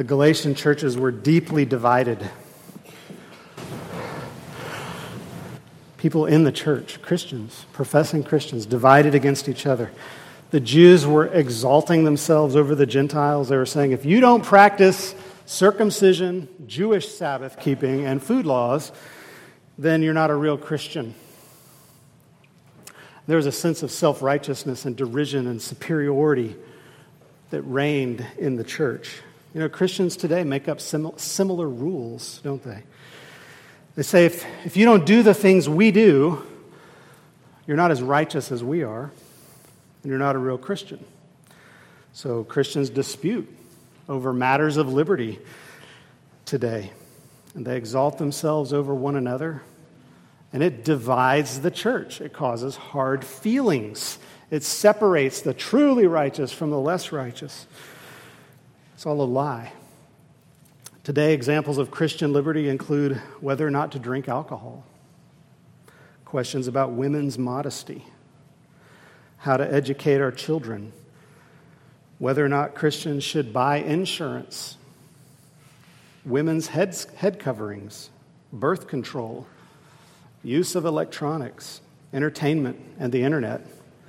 The Galatian churches were deeply divided. People in the church, Christians, professing Christians, divided against each other. The Jews were exalting themselves over the Gentiles. They were saying, if you don't practice circumcision, Jewish Sabbath keeping, and food laws, then you're not a real Christian. There was a sense of self-righteousness and derision and superiority that reigned in the church. You know, Christians today make up similar rules, don't they? They say, if you don't do the things we do, you're not as righteous as we are, and you're not a real Christian. So Christians dispute over matters of liberty today, and they exalt themselves over one another, and it divides the church. It causes hard feelings. It separates the truly righteous from the less righteous. It's all a lie. Today, examples of Christian liberty include whether or not to drink alcohol, questions about women's modesty, how to educate our children, whether or not Christians should buy insurance, women's head coverings, birth control, use of electronics, entertainment, and the internet,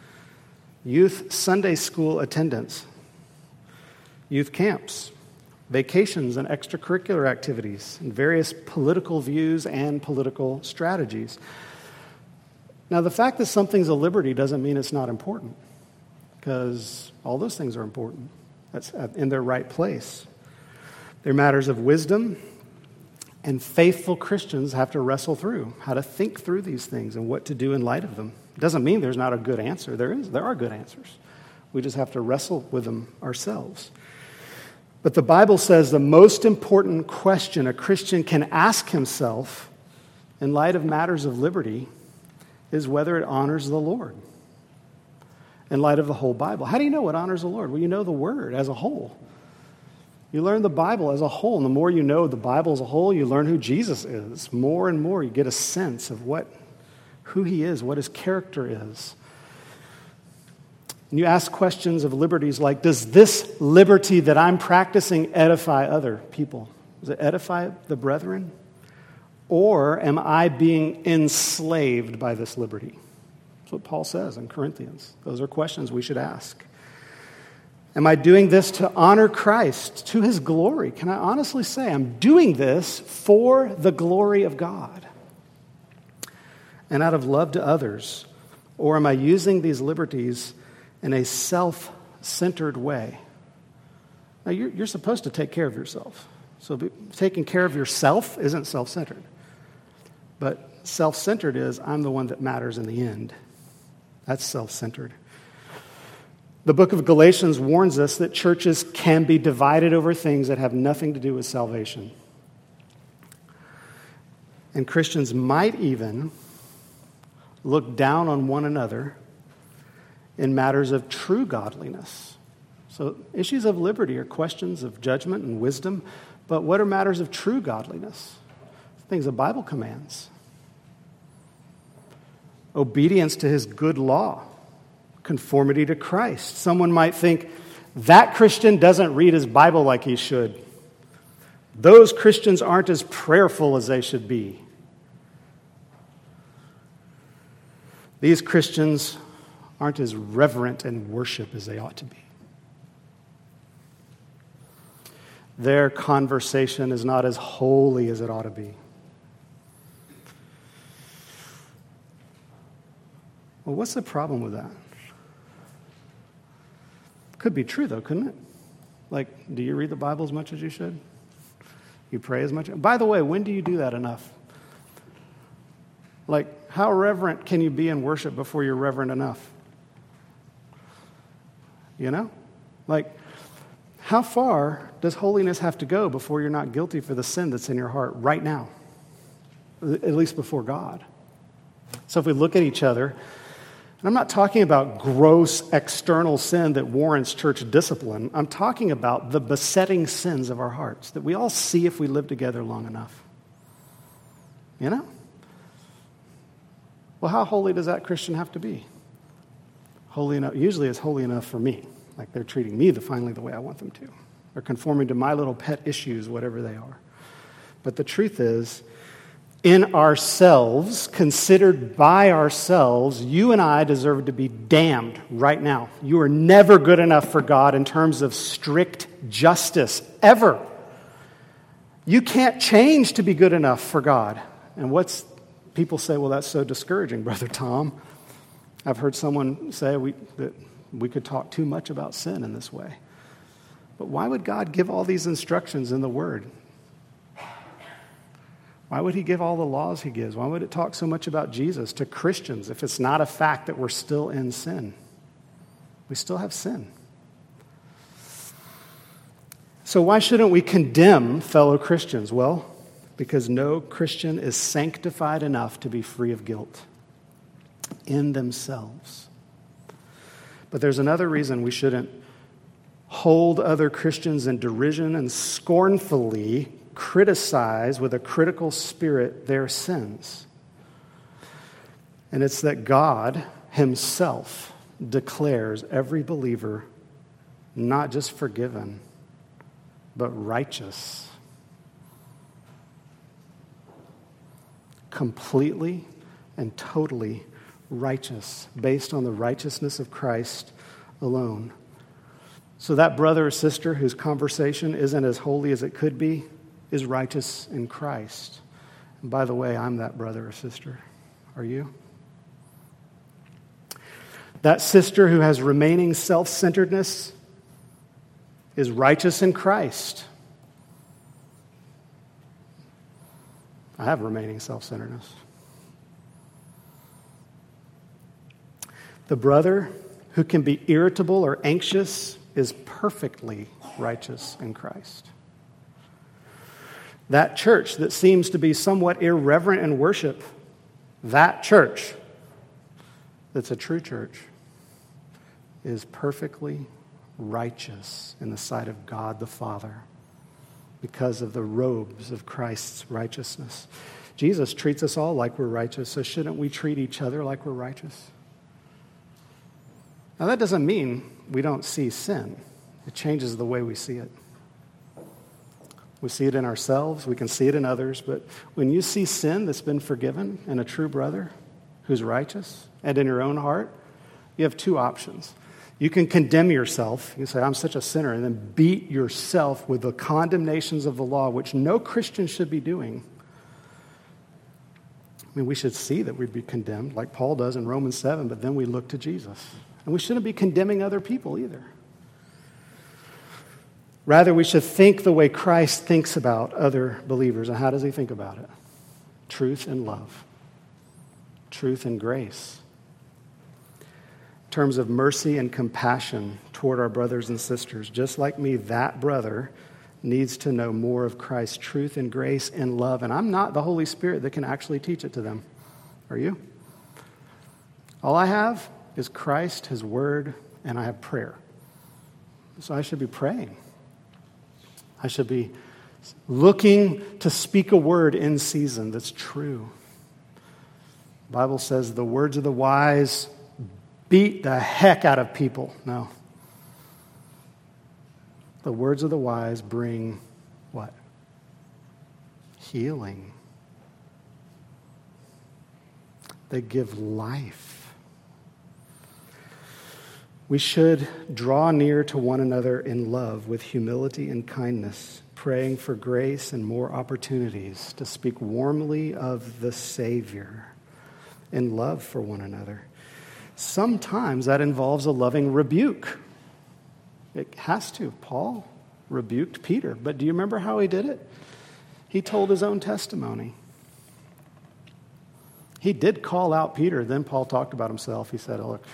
youth Sunday school attendance, youth camps, vacations and extracurricular activities, and various political views and political strategies. Now, the fact that something's a liberty doesn't mean it's not important, because all those things are important. That's in their right place. They're matters of wisdom, and faithful Christians have to wrestle through how to think through these things and what to do in light of them. It doesn't mean there's not a good answer. There are good answers. We just have to wrestle with them ourselves. But the Bible says the most important question a Christian can ask himself in light of matters of liberty is whether it honors the Lord in light of the whole Bible. How do you know what honors the Lord? Well, you know the Word as a whole. You learn the Bible as a whole, and the more you know the Bible as a whole, you learn who Jesus is. More and more, you get a sense of who He is, what His character is. And you ask questions of liberties like, does this liberty that I'm practicing edify other people? Does it edify the brethren? Or am I being enslaved by this liberty? That's what Paul says in Corinthians. Those are questions we should ask. Am I doing this to honor Christ, to His glory? Can I honestly say I'm doing this for the glory of God and out of love to others? Or am I using these liberties in a self-centered way? Now, you're supposed to take care of yourself. So taking care of yourself isn't self-centered. But self-centered is, I'm the one that matters in the end. That's self-centered. The book of Galatians warns us that churches can be divided over things that have nothing to do with salvation. And Christians might even look down on one another in matters of true godliness. So issues of liberty are questions of judgment and wisdom, but what are matters of true godliness? Things the Bible commands. Obedience to His good law. Conformity to Christ. Someone might think, that Christian doesn't read his Bible like he should. Those Christians aren't as prayerful as they should be. These Christians aren't as reverent in worship as they ought to be. Their conversation is not as holy as it ought to be. Well, what's the problem with that? Could be true, though, couldn't it? Like, do you read the Bible as much as you should? You pray as much? By the way, when do you do that enough? Like, how reverent can you be in worship before you're reverent enough? You know? Like, how far does holiness have to go before you're not guilty for the sin that's in your heart right now? At least before God. So if we look at each other, and I'm not talking about gross external sin that warrants church discipline. I'm talking about the besetting sins of our hearts that we all see if we live together long enough. You know? Well, how holy does that Christian have to be? Holy enough. Usually it's holy enough for me. Like they're treating me finally the way I want them to. or conforming to my little pet issues, whatever they are. But the truth is, in ourselves, considered by ourselves, you and I deserve to be damned right now. You are never good enough for God in terms of strict justice, ever. You can't change to be good enough for God. And people say, well, that's so discouraging, Brother Tom. I've heard someone say that we could talk too much about sin in this way. But why would God give all these instructions in the Word? Why would he give all the laws he gives? Why would it talk so much about Jesus to Christians if it's not a fact that we're still in sin? We still have sin. So why shouldn't we condemn fellow Christians? Well, because no Christian is sanctified enough to be free of guilt in themselves. But there's another reason we shouldn't hold other Christians in derision and scornfully criticize with a critical spirit their sins. And it's that God himself declares every believer not just forgiven, but righteous. Completely and totally righteous, based on the righteousness of Christ alone. So that brother or sister whose conversation isn't as holy as it could be is righteous in Christ. And by the way, I'm that brother or sister. Are you? That sister who has remaining self-centeredness is righteous in Christ. I have remaining self-centeredness. The brother who can be irritable or anxious is perfectly righteous in Christ. That church that seems to be somewhat irreverent in worship, that church that's a true church, is perfectly righteous in the sight of God the Father because of the robes of Christ's righteousness. Jesus treats us all like we're righteous, so shouldn't we treat each other like we're righteous? Now, that doesn't mean we don't see sin. It changes the way we see it. We see it in ourselves, we can see it in others, but when you see sin that's been forgiven in a true brother who's righteous and in your own heart, you have two options. You can condemn yourself. You can say, I'm such a sinner, and then beat yourself with the condemnations of the law, which no Christian should be doing. I mean, we should see that we'd be condemned, like Paul does in Romans 7, but then we look to Jesus. And we shouldn't be condemning other people either. Rather, we should think the way Christ thinks about other believers. And how does he think about it? Truth and love. Truth and grace. In terms of mercy and compassion toward our brothers and sisters. Just like me, that brother needs to know more of Christ's truth and grace and love. And I'm not the Holy Spirit that can actually teach it to them. Are you? All I have is Christ, his word, and I have prayer. So I should be praying. I should be looking to speak a word in season that's true. The Bible says the words of the wise beat the heck out of people. No. The words of the wise bring what? Healing. They give life. We should draw near to one another in love with humility and kindness, praying for grace and more opportunities to speak warmly of the Savior in love for one another. Sometimes that involves a loving rebuke. It has to. Paul rebuked Peter. But do you remember how he did it? He told his own testimony. He did call out Peter. Then Paul talked about himself. He said, look,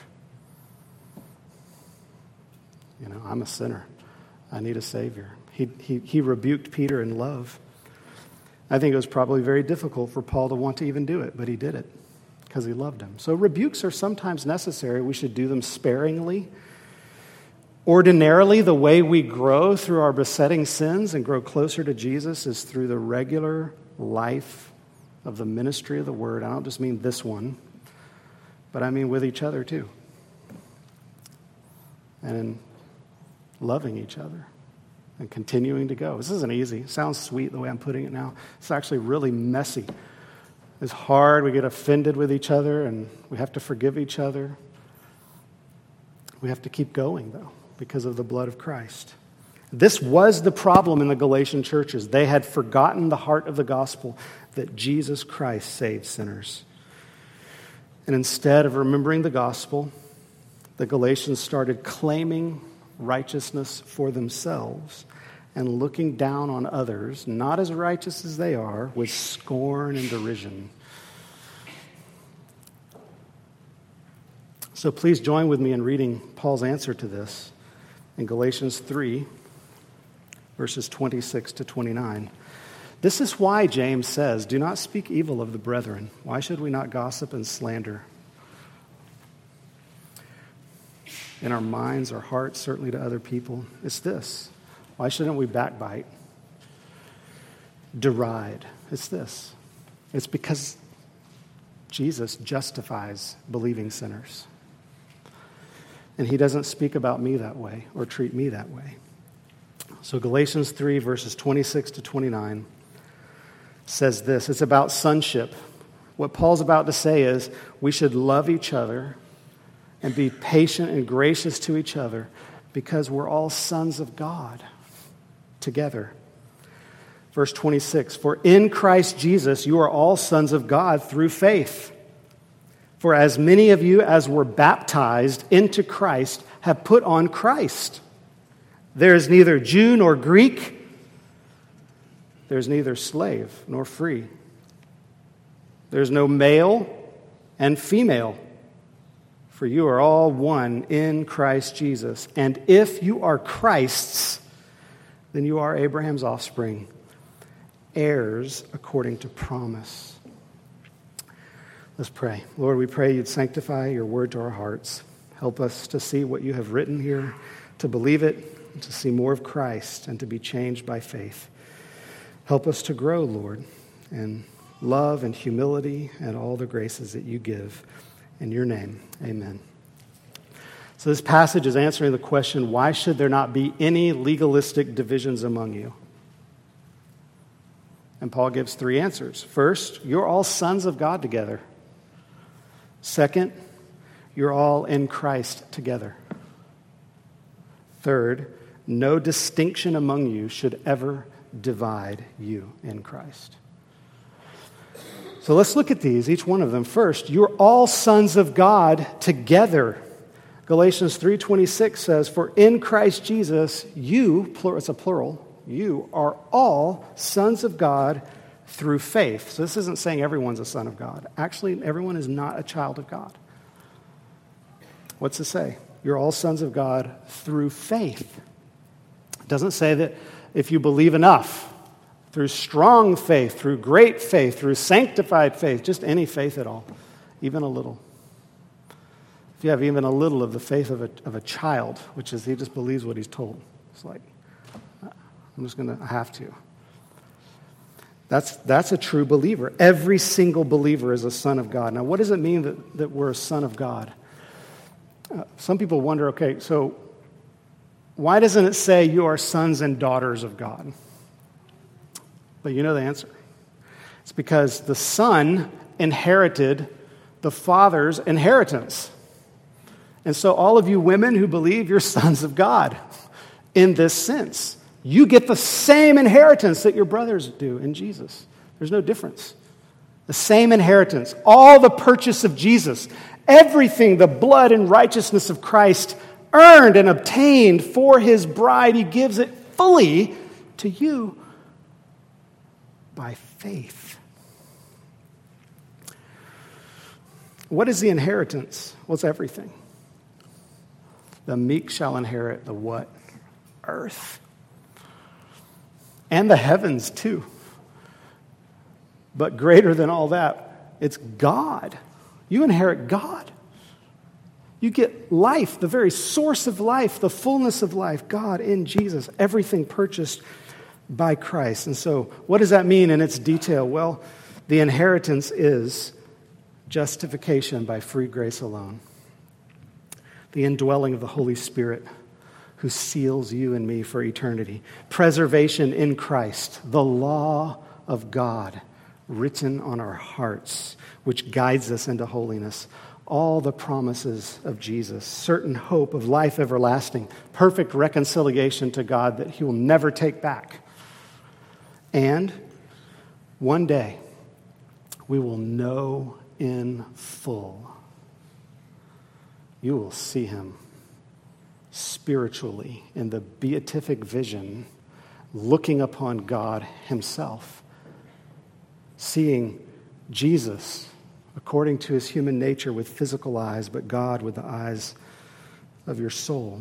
I'm a sinner. I need a Savior. He rebuked Peter in love. I think it was probably very difficult for Paul to want to even do it, but he did it because he loved him. So rebukes are sometimes necessary. We should do them sparingly. Ordinarily, the way we grow through our besetting sins and grow closer to Jesus is through the regular life of the ministry of the Word. I don't just mean this one, but I mean with each other too. And in loving each other and continuing to go. This isn't easy. It sounds sweet the way I'm putting it now. It's actually really messy. It's hard. We get offended with each other, and we have to forgive each other. We have to keep going, though, because of the blood of Christ. This was the problem in the Galatian churches. They had forgotten the heart of the gospel, that Jesus Christ saved sinners. And instead of remembering the gospel, the Galatians started claiming righteousness for themselves and looking down on others, not as righteous as they are, with scorn and derision. So please join with me in reading Paul's answer to this in Galatians 3, verses 26 to 29. This is why James says, "Do not speak evil of the brethren. Why should we not gossip and slander? In our minds, our hearts, certainly to other people." It's this. Why shouldn't we backbite? Deride. It's this. It's because Jesus justifies believing sinners. And he doesn't speak about me that way or treat me that way. So Galatians 3, verses 26 to 29 says this. It's about sonship. What Paul's about to say is we should love each other and be patient and gracious to each other because we're all sons of God together. Verse 26, "For in Christ Jesus you are all sons of God through faith. For as many of you as were baptized into Christ have put on Christ. There is neither Jew nor Greek. There is neither slave nor free. There is no male and female. For you are all one in Christ Jesus. And if you are Christ's, then you are Abraham's offspring, heirs according to promise." Let's pray. Lord, we pray you'd sanctify your word to our hearts. Help us to see what you have written here, to believe it, to see more of Christ, and to be changed by faith. Help us to grow, Lord, in love and humility and all the graces that you give. In your name, amen. So this passage is answering the question, why should there not be any legalistic divisions among you? And Paul gives three answers. First, you're all sons of God together. Second, you're all in Christ together. Third, no distinction among you should ever divide you in Christ. So let's look at these, each one of them. First, you're all sons of God together. Galatians 3:26 says, "For in Christ Jesus, you," it's a plural, "you are all sons of God through faith." So this isn't saying everyone's a son of God. Actually, everyone is not a child of God. What's it say? You're all sons of God through faith. It doesn't say that if you believe enough, through strong faith, through great faith, through sanctified faith, just any faith at all, even a little. If you have even a little of the faith of a child, which is he just believes what he's told. It's like, I have to. That's a true believer. Every single believer is a son of God. Now, what does it mean that we're a son of God? Some people wonder, okay, so why doesn't it say you are sons and daughters of God? But you know the answer. It's because the son inherited the father's inheritance. And so all of you women who believe you're sons of God in this sense. You get the same inheritance that your brothers do in Jesus. There's no difference. The same inheritance. All the purchase of Jesus. Everything the blood and righteousness of Christ earned and obtained for his bride. He gives it fully to you by faith. What is the inheritance? Well, it's everything. The meek shall inherit the what? Earth. And the heavens too. But greater than all that, it's God. You inherit God. You get life, the very source of life, the fullness of life, God in Jesus, everything purchased by Christ. And so what does that mean in its detail? Well, the inheritance is justification by free grace alone. The indwelling of the Holy Spirit who seals you and me for eternity. Preservation in Christ, the law of God written on our hearts, which guides us into holiness. All the promises of Jesus, certain hope of life everlasting, perfect reconciliation to God that he will never take back. And one day, we will know in full. You will see him spiritually in the beatific vision, looking upon God himself, seeing Jesus according to his human nature with physical eyes, but God with the eyes of your soul.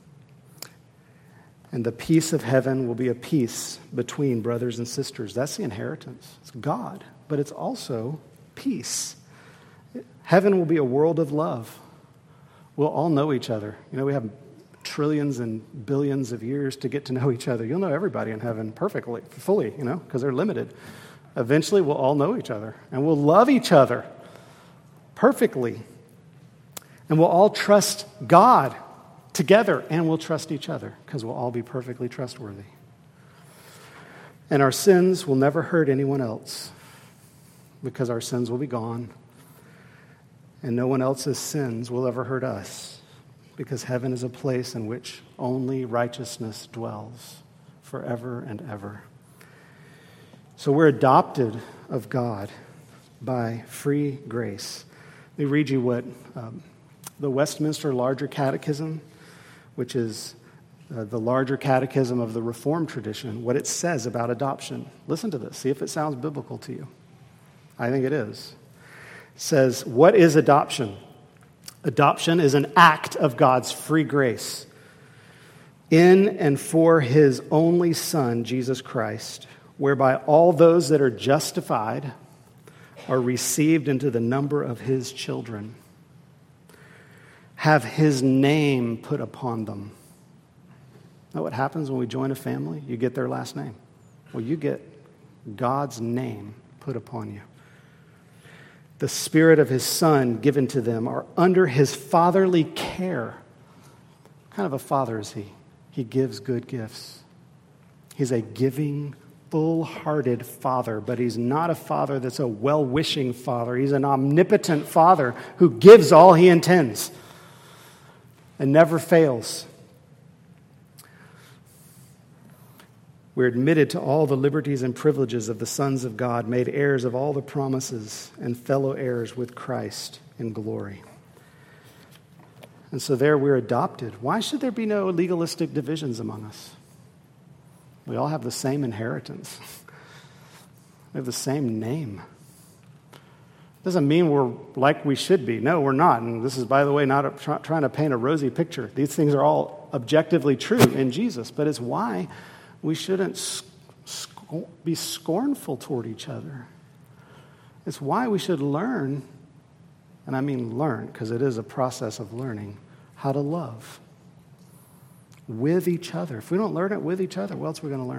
And the peace of heaven will be a peace between brothers and sisters. That's the inheritance. It's God, but it's also peace. Heaven will be a world of love. We'll all know each other. You know, we have trillions and billions of years to get to know each other. You'll know everybody in heaven perfectly, fully, you know, because they're limited. Eventually, we'll all know each other, and we'll love each other perfectly. And we'll all trust God together, and we'll trust each other, because we'll all be perfectly trustworthy. And our sins will never hurt anyone else, because our sins will be gone, and no one else's sins will ever hurt us, because heaven is a place in which only righteousness dwells forever and ever. So we're adopted of God by free grace. Let me read you what the Westminster Larger Catechism, which is the larger catechism of the Reformed tradition, what it says about adoption. Listen to this. See if it sounds biblical to you. I think it is. It says, what is adoption? Adoption is an act of God's free grace in and for his only Son, Jesus Christ, whereby all those that are justified are received into the number of his children, have his name put upon them. Know what happens when we join a family? You get their last name. Well, you get God's name put upon you. The Spirit of his Son given to them are under his fatherly care. What kind of a father is he? He gives good gifts. He's a giving, full-hearted father, but he's not a father that's a well-wishing father. He's an omnipotent father who gives all he intends and never fails. We're admitted to all the liberties and privileges of the sons of God, made heirs of all the promises and fellow heirs with Christ in glory. And so there we're adopted. Why should there be no legalistic divisions among us? We all have the same inheritance. We have the same name. Doesn't mean we're like we should be. No, we're not. And this is, by the way, not trying to paint a rosy picture. These things are all objectively true in Jesus, but it's why we shouldn't be scornful toward each other. It's why we should learn, and I mean learn, because it is a process of learning, how to love with each other. If we don't learn it with each other, where else are we going to learn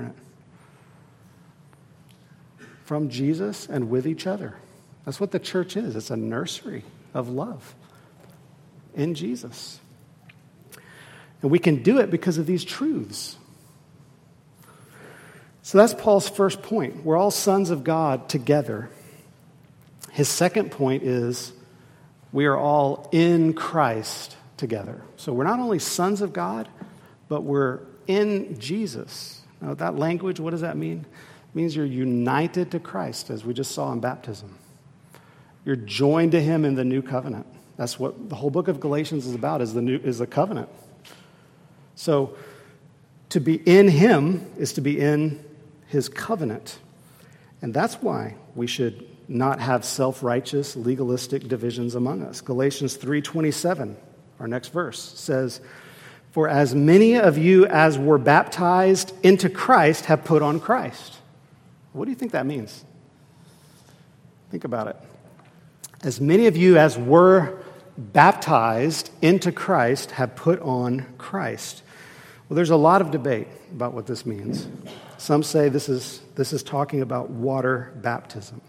it? From Jesus and with each other. That's what the church is. It's a nursery of love in Jesus. And we can do it because of these truths. So that's Paul's first point. We're all sons of God together. His second point is we are all in Christ together. So we're not only sons of God, but we're in Jesus. Now, that language, what does that mean? It means you're united to Christ, as we just saw in baptism. You're joined to him in the new covenant. That's what the whole book of Galatians is about, is the covenant. So to be in him is to be in his covenant. And that's why we should not have self-righteous, legalistic divisions among us. Galatians 3:27, our next verse, says, "For as many of you as were baptized into Christ have put on Christ." What do you think that means? Think about it. As many of you as were baptized into Christ have put on Christ. Well, there's a lot of debate about what this means. Some say this is talking about water baptism.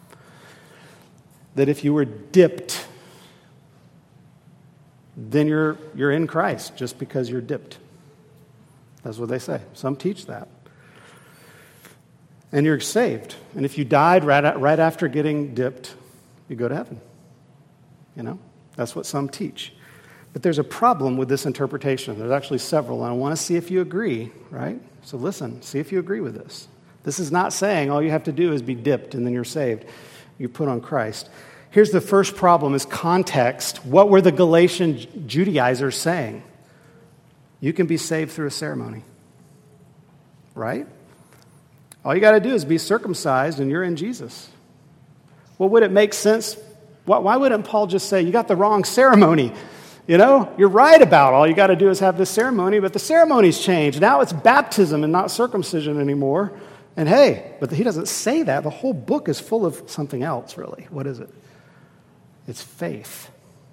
That if you were dipped, then you're in Christ just because you're dipped. That's what they say. Some teach that. And you're saved. And if you died right after getting dipped, you go to heaven. That's what some teach. But there's a problem with this interpretation. There's actually several, and I want to see if you agree, right? So listen, see if you agree with this. This is not saying all you have to do is be dipped and then you're saved. You put on Christ. Here's the first problem is context. What were the Galatian Judaizers saying? You can be saved through a ceremony, right? All you got to do is be circumcised and you're in Jesus. Well, would it make sense? Why wouldn't Paul just say, you got the wrong ceremony? You're right about all you got to do is have this ceremony, but the ceremony's changed. Now it's baptism and not circumcision anymore. And hey, but he doesn't say that. The whole book is full of something else, really. What is it? It's faith.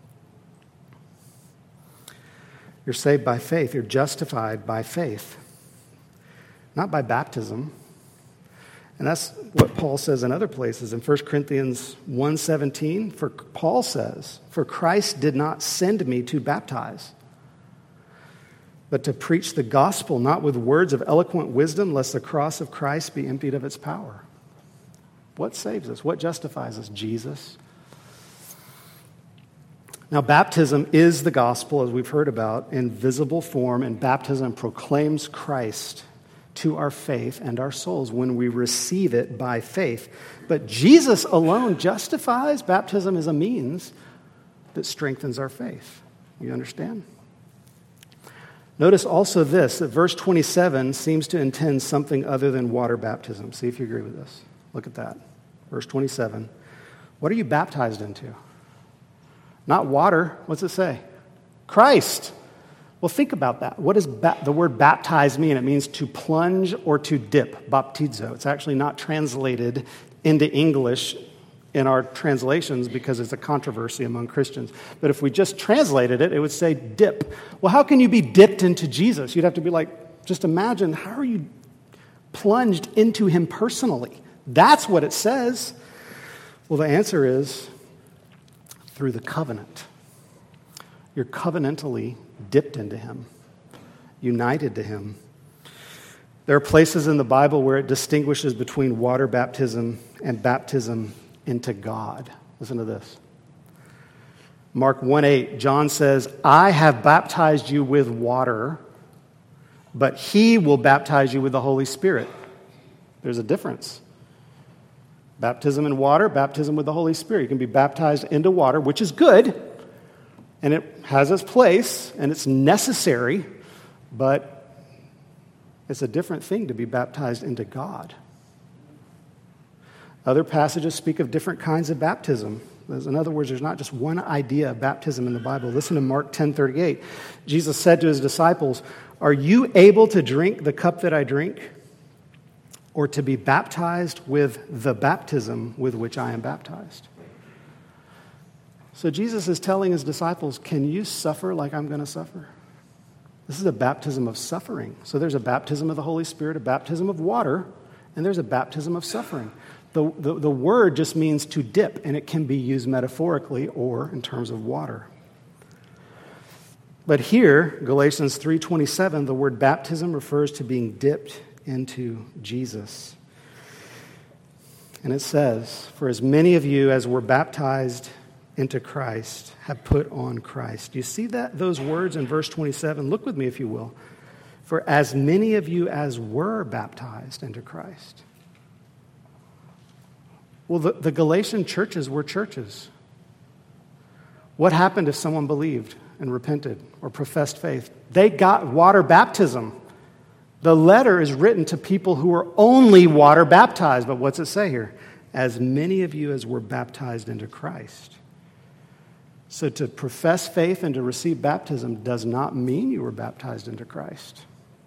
You're saved by faith. You're justified by faith, not by baptism. And that's what Paul says in other places. In 1 Corinthians 1:17, Paul says, "For Christ did not send me to baptize, but to preach the gospel, not with words of eloquent wisdom, lest the cross of Christ be emptied of its power." What saves us? What justifies us? Jesus. Now, baptism is the gospel, as we've heard about, in visible form, and baptism proclaims Christ to our faith and our souls when we receive it by faith. But Jesus alone justifies. Baptism is a means that strengthens our faith. You understand? Notice also this, that verse 27 seems to intend something other than water baptism. See if you agree with this. Look at that. Verse 27. What are you baptized into? Not water. What's it say? Christ. Well, think about that. What does the word baptize mean? It means to plunge or to dip, baptizo. It's actually not translated into English in our translations because it's a controversy among Christians. But if we just translated it, it would say dip. Well, how can you be dipped into Jesus? You'd have to be like, just imagine, how are you plunged into him personally? That's what it says. Well, the answer is through the covenant. You're covenantally dipped into him, united to him. There are places in the Bible where it distinguishes between water baptism and baptism into God. Listen to this. Mark 1:8, John says, "I have baptized you with water, but he will baptize you with the Holy Spirit." There's a difference. Baptism in water, baptism with the Holy Spirit. You can be baptized into water, which is good, and it has its place, and it's necessary, but it's a different thing to be baptized into God. Other passages speak of different kinds of baptism. In other words, there's not just one idea of baptism in the Bible. Listen to Mark 10:38. Jesus said to his disciples, "Are you able to drink the cup that I drink, or to be baptized with the baptism with which I am baptized?" So Jesus is telling his disciples, can you suffer like I'm going to suffer? This is a baptism of suffering. So there's a baptism of the Holy Spirit, a baptism of water, and there's a baptism of suffering. The word just means to dip, and it can be used metaphorically or in terms of water. But here, Galatians 3:27, the word baptism refers to being dipped into Jesus. And it says, "For as many of you as were baptized into Christ have put on Christ." You see those words in verse 27? Look with me if you will. "For as many of you as were baptized into Christ." Well, the Galatian churches were churches. What happened if someone believed and repented or professed faith? They got water baptism. The letter is written to people who were only water baptized. But what's it say here? As many of you as were baptized into Christ. So to profess faith and to receive baptism does not mean you were baptized into Christ.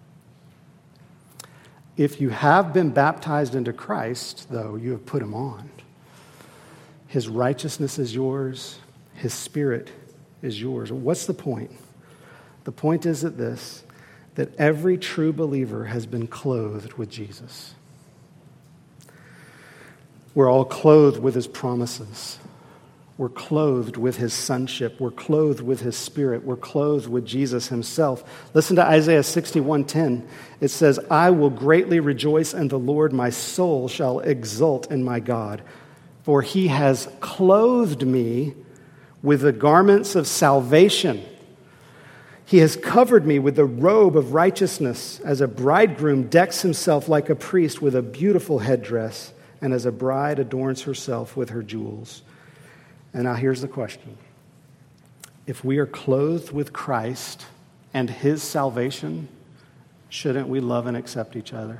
If you have been baptized into Christ, though, you have put him on. His righteousness is yours. His Spirit is yours. What's the point? The point is that every true believer has been clothed with Jesus. We're all clothed with his promises. We're clothed with his sonship. We're clothed with his spirit. We're clothed with Jesus himself. Listen to Isaiah 61:10. It says, I will greatly rejoice in the Lord. My soul shall exult in my God. For he has clothed me with the garments of salvation. He has covered me with the robe of righteousness, as a bridegroom decks himself like a priest with a beautiful headdress, and as a bride adorns herself with her jewels. And now here's the question. If we are clothed with Christ and his salvation, shouldn't we love and accept each other?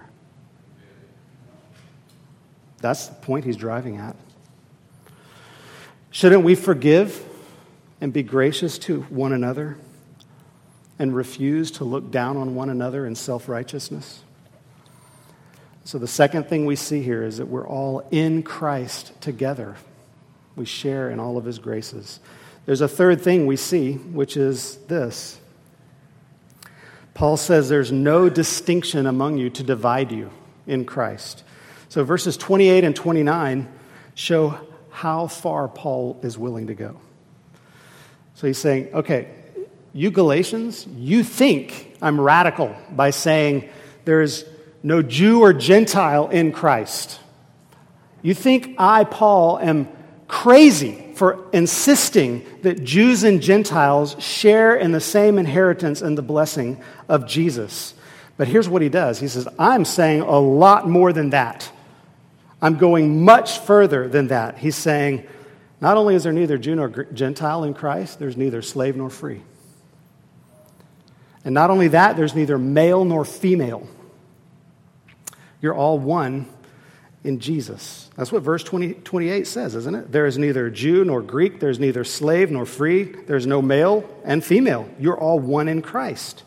That's the point he's driving at. Shouldn't we forgive and be gracious to one another and refuse to look down on one another in self-righteousness? So the second thing we see here is that we're all in Christ together. We share in all of his graces. There's a third thing we see, which is this. Paul says there's no distinction among you to divide you in Christ. So verses 28 and 29 show how far Paul is willing to go. So he's saying, okay, you Galatians, you think I'm radical by saying there is no Jew or Gentile in Christ. You think I, Paul, am crazy for insisting that Jews and Gentiles share in the same inheritance and the blessing of Jesus. But here's what he does. He says, I'm saying a lot more than that. I'm going much further than that. He's saying, not only is there neither Jew nor Gentile in Christ, there's neither slave nor free. And not only that, there's neither male nor female. You're all one in Jesus. That's what verse 28 says, isn't it? There is neither Jew nor Greek. There's neither slave nor free. There's no male and female. You're all one in Christ.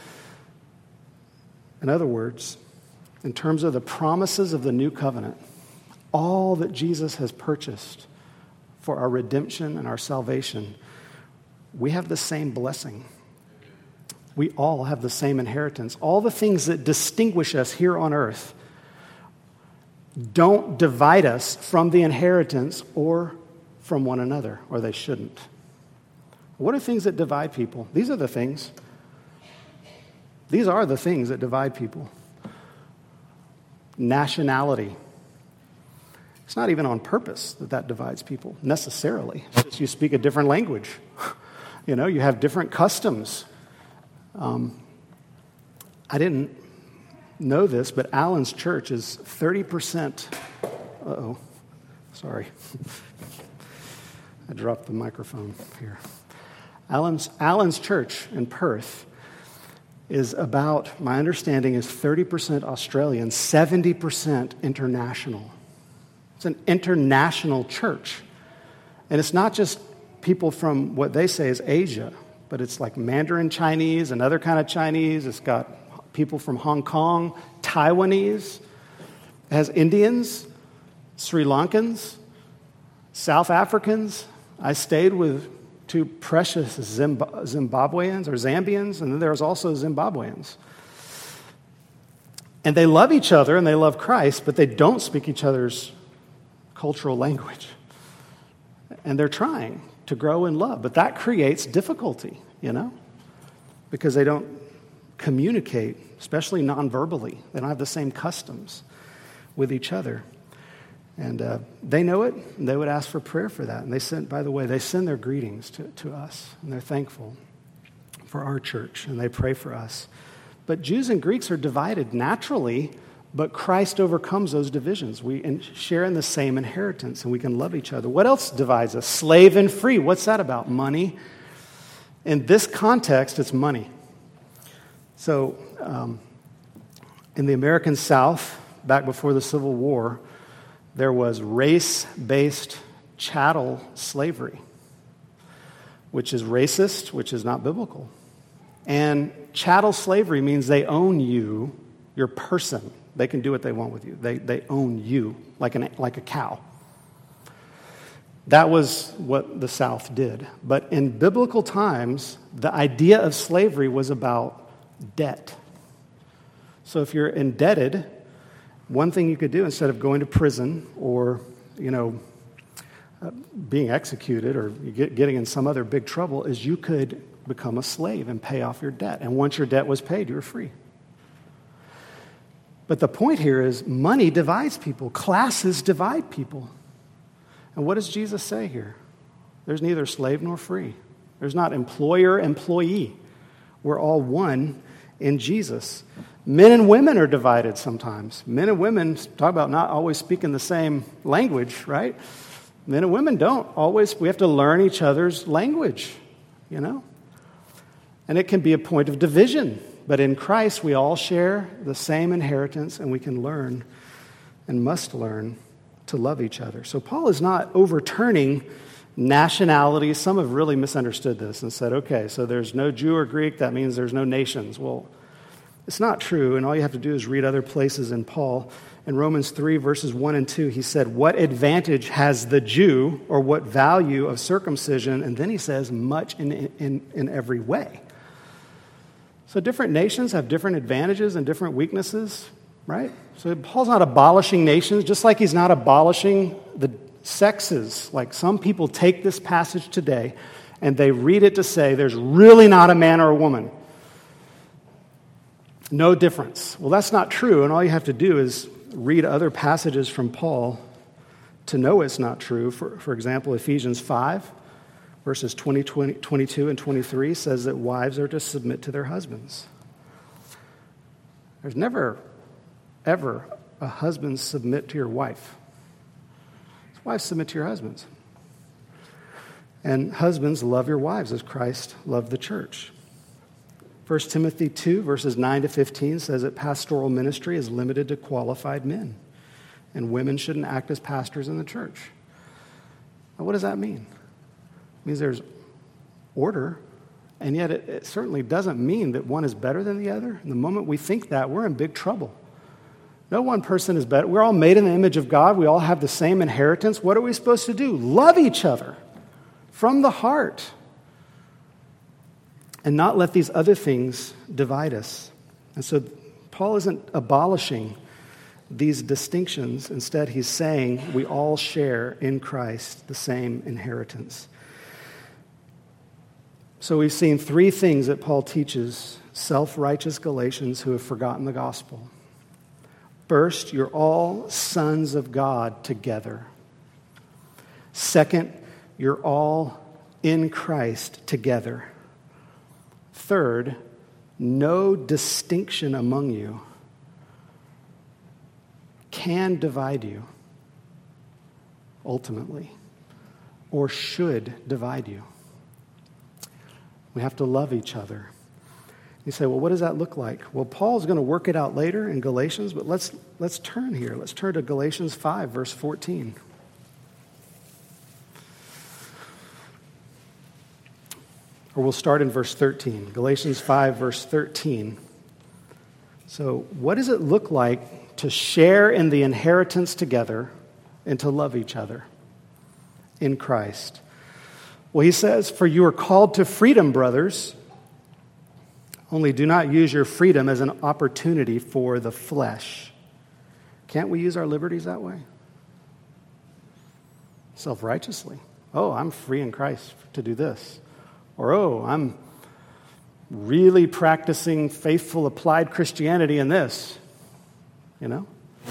In other words, in terms of the promises of the new covenant, all that Jesus has purchased for our redemption and our salvation, we have the same blessing. We all have the same inheritance. All the things that distinguish us here on earth don't divide us from the inheritance or from one another, or they shouldn't. What are things that divide people? These are the things. These are the things that divide people. Nationality. It's not even on purpose that divides people, necessarily. It's just you speak a different language. You know, you have different customs. I didn't know this, but Allen's church is 30%. Sorry. I dropped the microphone here. Allen's church in Perth is about, my understanding is 30% Australian, 70% international. It's an international church. And it's not just people from what they say is Asia, but it's like Mandarin Chinese, another kind of Chinese. It's got people from Hong Kong, Taiwanese. It has Indians, Sri Lankans, South Africans. I stayed with two precious Zimbabweans or Zambians, and then there's also Zimbabweans. And they love each other and they love Christ, but they don't speak each other's cultural language. And they're trying to grow in love, but that creates difficulty, you know, because they don't communicate, especially non-verbally. They don't have the same customs with each other. And they know it, and they would ask for prayer for that. And they send, by the way, they send their greetings to us, and they're thankful for our church, and they pray for us. But Jews and Greeks are divided naturally, but Christ overcomes those divisions. We share in the same inheritance, and we can love each other. What else divides us? Slave and free. What's that about? Money. In this context, it's money. So, in the American South, back before the Civil War, there was race-based chattel slavery, which is racist, which is not biblical. And chattel slavery means they own you, your person. They can do what they want with you. They own you like a cow. That was what the South did. But in biblical times, the idea of slavery was about debt. So if you're indebted, one thing you could do instead of going to prison or, being executed or getting in some other big trouble is you could become a slave and pay off your debt. And once your debt was paid, you were free. But the point here is money divides people. Classes divide people. And what does Jesus say here? There's neither slave nor free. There's not employer, employee. We're all one in Jesus. Men and women are divided sometimes. Men and women, talk about not always speaking the same language, right? Men and women don't always. We have to learn each other's language, And it can be a point of division. But in Christ, we all share the same inheritance, and we can learn and must learn to love each other. So Paul is not overturning nationalities. Some have really misunderstood this and said, okay, so there's no Jew or Greek, that means there's no nations. Well, it's not true, and all you have to do is read other places in Paul. In Romans 3, verses 1 and 2, he said, what advantage has the Jew, or what value of circumcision? And then he says, much in every way. So different nations have different advantages and different weaknesses, right? So Paul's not abolishing nations, just like he's not abolishing the sexes. Like some people take this passage today and they read it to say there's really not a man or a woman. No difference. Well, that's not true, and all you have to do is read other passages from Paul to know it's not true. For example, Ephesians 5, verses 22 and 23 says that wives are to submit to their husbands. There's never, ever a husband submit to your wife. Wives, submit to your husbands. And husbands, love your wives as Christ loved the church. 1 Timothy 2, verses 9 to 15 says that pastoral ministry is limited to qualified men, and women shouldn't act as pastors in the church. Now, what does that mean? It means there's order, and yet it certainly doesn't mean that one is better than the other. And the moment we think that, we're in big trouble. No one person is better. We're all made in the image of God. We all have the same inheritance. What are we supposed to do? Love each other from the heart and not let these other things divide us. And so Paul isn't abolishing these distinctions. Instead, he's saying we all share in Christ the same inheritance. So we've seen three things that Paul teaches self-righteous Galatians who have forgotten the gospel. First, you're all sons of God together. Second, you're all in Christ together. Third, no distinction among you can divide you, ultimately, or should divide you. We have to love each other. You say, well, what does that look like? Well, Paul's going to work it out later in Galatians, but let's turn here. Let's turn to Galatians 5, verse 14. Or we'll start in verse 13. Galatians 5, verse 13. So what does it look like to share in the inheritance together and to love each other in Christ? Well, he says, for you are called to freedom, brothers. Only do not use your freedom as an opportunity for the flesh. Can't we use our liberties that way? Self-righteously. Oh, I'm free in Christ to do this. Or, oh, I'm really practicing faithful, applied Christianity in this. You know?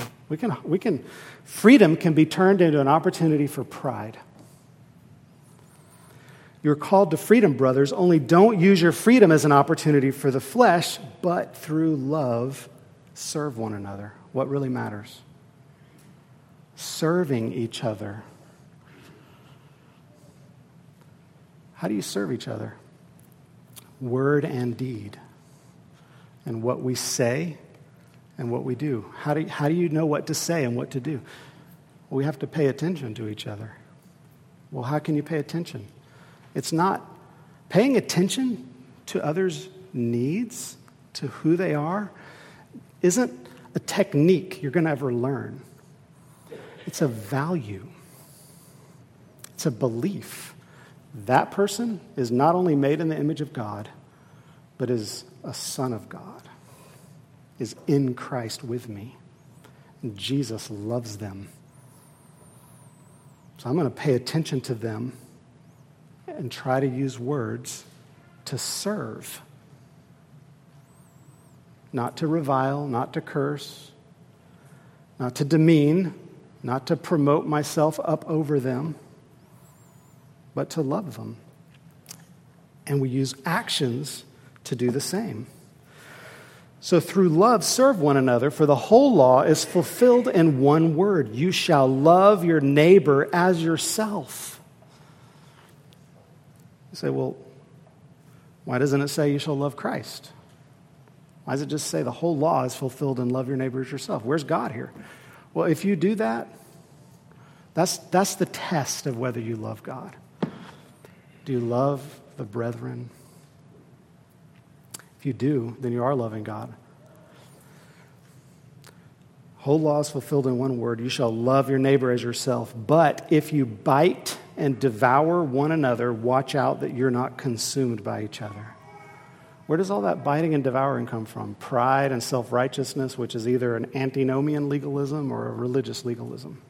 Freedom can be turned into an opportunity for pride. You're called to freedom, brothers, only don't use your freedom as an opportunity for the flesh, but through love, serve one another. What really matters? Serving each other. How do you serve each other? Word and deed. And what we say and what we do. How do you know what to say and what to do? Well, we have to pay attention to each other. Well, how can you pay attention? It's not paying attention to others' needs, to who they are, isn't a technique you're going to ever learn. It's a value. It's a belief. That person is not only made in the image of God, but is a son of God, is in Christ with me. And Jesus loves them. So I'm going to pay attention to them and try to use words to serve. Not to revile, not to curse, not to demean, not to promote myself up over them, but to love them. And we use actions to do the same. So through love, serve one another, for the whole law is fulfilled in one word. You shall love your neighbor as yourself. You say, well, why doesn't it say you shall love Christ? Why does it just say the whole law is fulfilled in love your neighbor as yourself? Where's God here? Well, if you do that, that's the test of whether you love God. Do you love the brethren? If you do, then you are loving God. Whole law is fulfilled in one word. You shall love your neighbor as yourself. But if you bite and devour one another, watch out that you're not consumed by each other. Where does all that biting and devouring come from? Pride and self-righteousness, which is either an antinomian legalism or a religious legalism.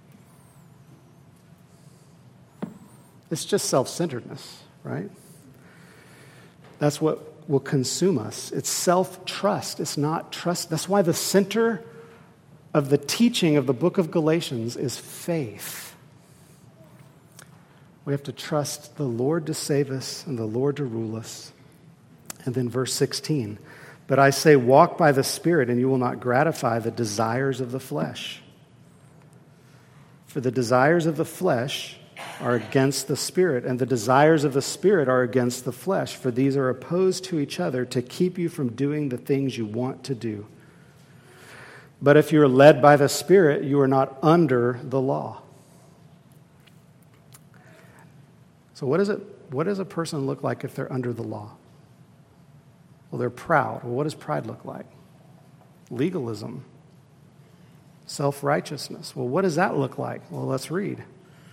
It's just self-centeredness, right? That's what will consume us. It's self-trust. It's not trust. That's why the center of the teaching of the book of Galatians is faith. We have to trust the Lord to save us and the Lord to rule us. And then verse 16, but I say, walk by the Spirit, and you will not gratify the desires of the flesh. For the desires of the flesh are against the Spirit, and the desires of the Spirit are against the flesh, for these are opposed to each other to keep you from doing the things you want to do. But if you are led by the Spirit, you are not under the law. So what does a person look like if they're under the law? Well, they're proud. Well, what does pride look like? Legalism. Self-righteousness. Well, what does that look like? Well, let's read.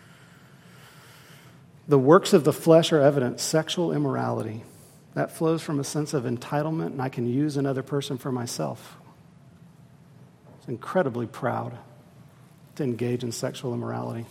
The works of the flesh are evident. Sexual immorality. That flows from a sense of entitlement, and I can use another person for myself. It's incredibly proud to engage in sexual immorality.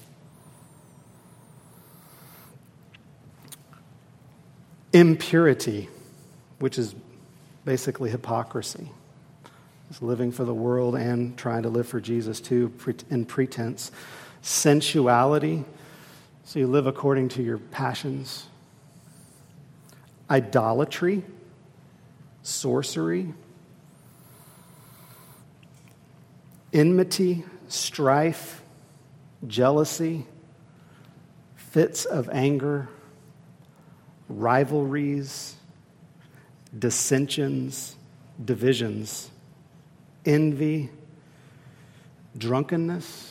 Impurity, which is basically hypocrisy. It's living for the world and trying to live for Jesus too, in pretense. Sensuality, so you live according to your passions. Idolatry, sorcery, enmity, strife, jealousy, fits of anger, rivalries, dissensions, divisions, envy, drunkenness,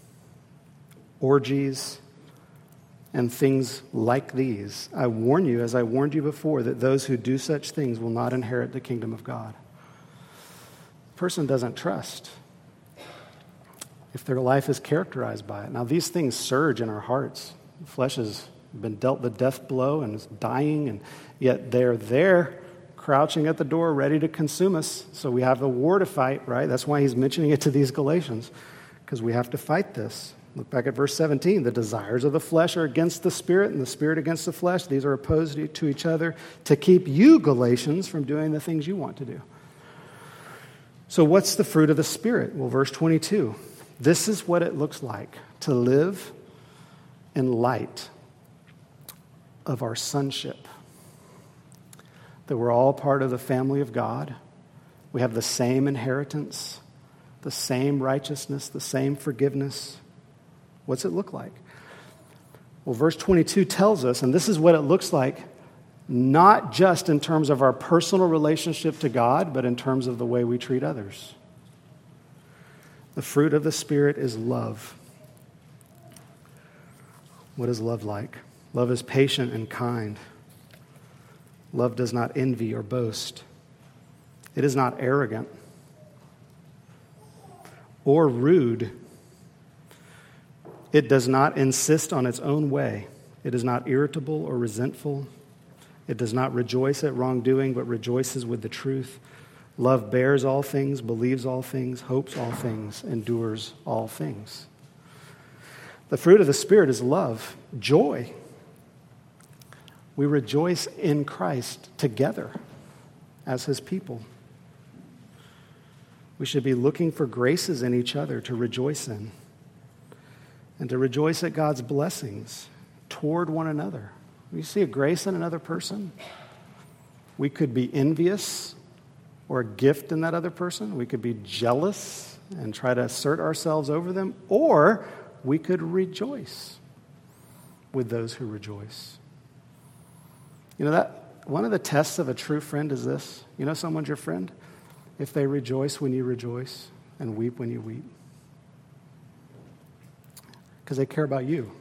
orgies, and things like these. I warn you, as I warned you before, that those who do such things will not inherit the kingdom of God. The person doesn't trust if their life is characterized by it. Now, these things surge in our hearts. The flesh has been dealt the death blow and is dying, and yet they're there crouching at the door ready to consume us. So we have a war to fight, right? That's why he's mentioning it to these Galatians, because we have to fight this. Look back at verse 17. The desires of the flesh are against the Spirit, and the Spirit against the flesh. These are opposed to each other to keep you, Galatians, from doing the things you want to do. So what's the fruit of the Spirit? Well, verse 22. This is what it looks like to live in light of our sonship. That we're all part of the family of God. We have the same inheritance, the same righteousness, the same forgiveness. What's it look like? Well, verse 22 tells us, and this is what it looks like, not just in terms of our personal relationship to God, but in terms of the way we treat others. The fruit of the Spirit is love. What is love like? Love is patient and kind. Love does not envy or boast. It is not arrogant or rude. It does not insist on its own way. It is not irritable or resentful. It does not rejoice at wrongdoing, but rejoices with the truth. Love bears all things, believes all things, hopes all things, endures all things. The fruit of the Spirit is love, joy. We rejoice in Christ together as his people. We should be looking for graces in each other to rejoice in and to rejoice at God's blessings toward one another. You see a grace in another person, we could be envious or a gift in that other person. We could be jealous and try to assert ourselves over them, or we could rejoice with those who rejoice. You know, that one of the tests of a true friend is this. You know someone's your friend? If they rejoice when you rejoice and weep when you weep. Because they care about you.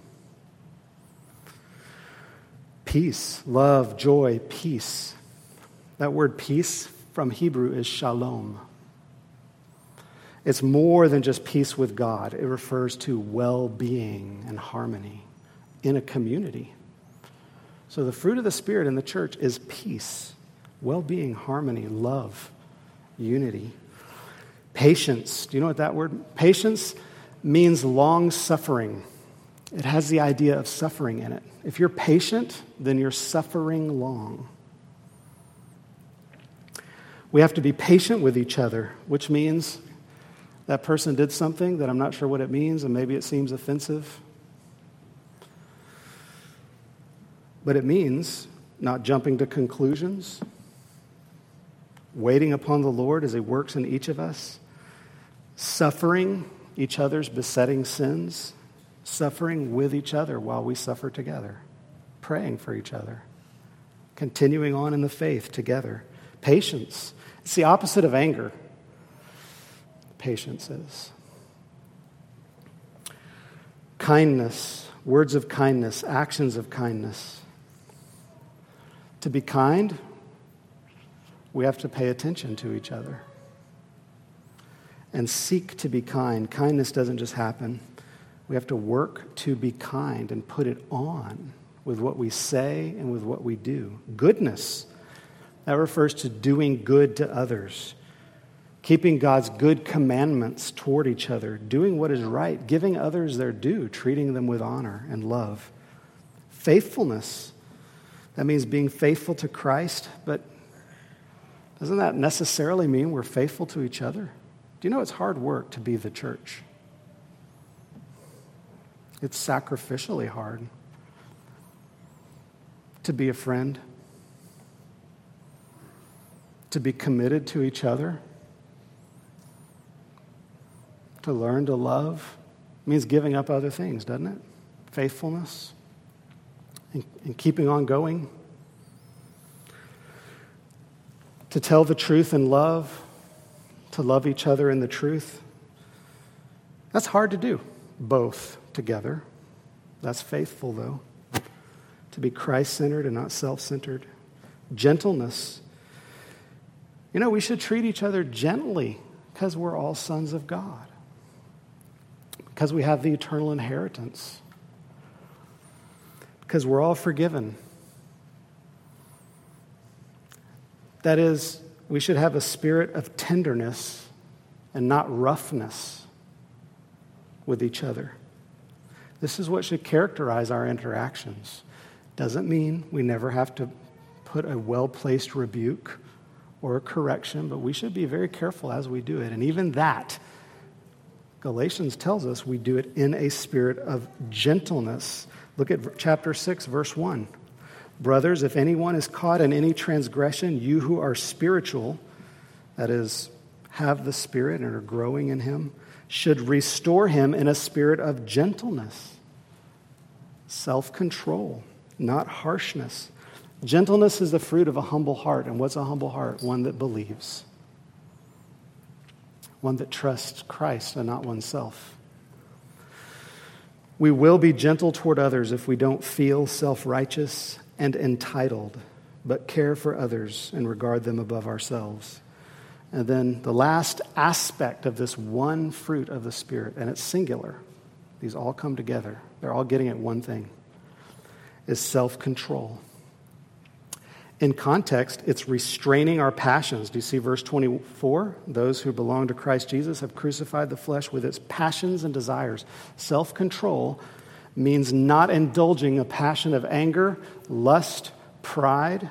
Peace, love, joy, peace. That word peace from Hebrew is shalom. It's more than just peace with God. It refers to well-being and harmony in a community. So the fruit of the Spirit in the church is peace, well-being, harmony, love, unity. Patience. Do you know what that word? Patience means long-suffering. It has the idea of suffering in it. If you're patient, then you're suffering long. We have to be patient with each other, which means that person did something that I'm not sure what it means, and maybe it seems offensive. But it means not jumping to conclusions, waiting upon the Lord as he works in each of us, suffering each other's besetting sins, suffering with each other while we suffer together, praying for each other, continuing on in the faith together. Patience. It's the opposite of anger. Patience is. Kindness, words of kindness, actions of kindness. To be kind, we have to pay attention to each other and seek to be kind. Kindness doesn't just happen. We have to work to be kind and put it on with what we say and with what we do. Goodness, that refers to doing good to others, keeping God's good commandments toward each other, doing what is right, giving others their due, treating them with honor and love. Faithfulness, that means being faithful to Christ, but doesn't that necessarily mean we're faithful to each other? Do you know it's hard work to be the church? It's sacrificially hard to be a friend, to be committed to each other, to learn to love. It means giving up other things, doesn't it? Faithfulness and keeping on going. To tell the truth in love, to love each other in the truth. That's hard to do, both together. That's faithful, though. To be Christ-centered and not self-centered. Gentleness. You know, we should treat each other gently because we're all sons of God. Because we have the eternal inheritance. Because we're all forgiven. That is, we should have a spirit of tenderness and not roughness with each other. This is what should characterize our interactions. Doesn't mean we never have to put a well-placed rebuke or a correction, but we should be very careful as we do it. And even that, Galatians tells us we do it in a spirit of gentleness. Look at chapter 6, verse 1. Brothers, if anyone is caught in any transgression, you who are spiritual, that is, have the Spirit and are growing in him, should restore him in a spirit of gentleness, self-control, not harshness. Gentleness is the fruit of a humble heart. And what's a humble heart? One that believes. One that trusts Christ and not oneself. We will be gentle toward others if we don't feel self-righteous and entitled, but care for others and regard them above ourselves. And then the last aspect of this one fruit of the Spirit, and it's singular. These all come together. They're all getting at one thing, is self-control. In context, it's restraining our passions. Do you see verse 24? Those who belong to Christ Jesus have crucified the flesh with its passions and desires. Self-control means not indulging a passion of anger, lust, pride,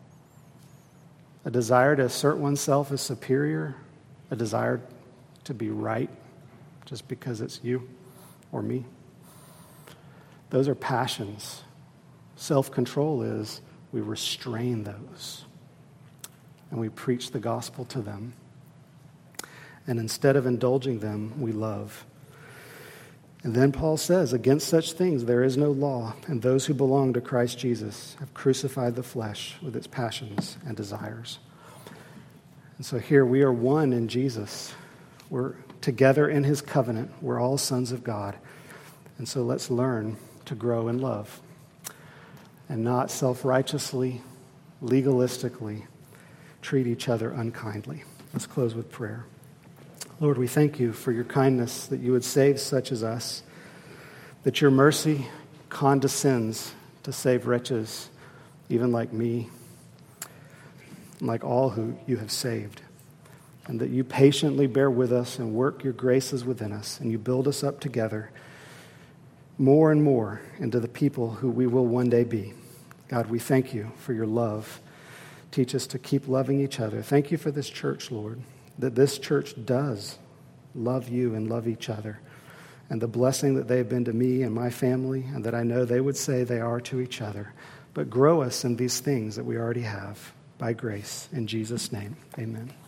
a desire to assert oneself as superior, a desire to be right just because it's you or me. Those are passions. Self-control is we restrain those and we preach the gospel to them. And instead of indulging them, we love. And then Paul says, against such things there is no law, and those who belong to Christ Jesus have crucified the flesh with its passions and desires. And so here we are one in Jesus. We're together in his covenant. We're all sons of God. And so let's learn to grow in love and not self-righteously, legalistically treat each other unkindly. Let's close with prayer. Lord, we thank you for your kindness, that you would save such as us, that your mercy condescends to save wretches, even like me, like all who you have saved, and that you patiently bear with us and work your graces within us, and you build us up together more and more into the people who we will one day be. God, we thank you for your love. Teach us to keep loving each other. Thank you for this church, Lord, that this church does love you and love each other, and the blessing that they've been to me and my family, and that I know they would say they are to each other. But grow us in these things that we already have by grace. In Jesus' name, amen.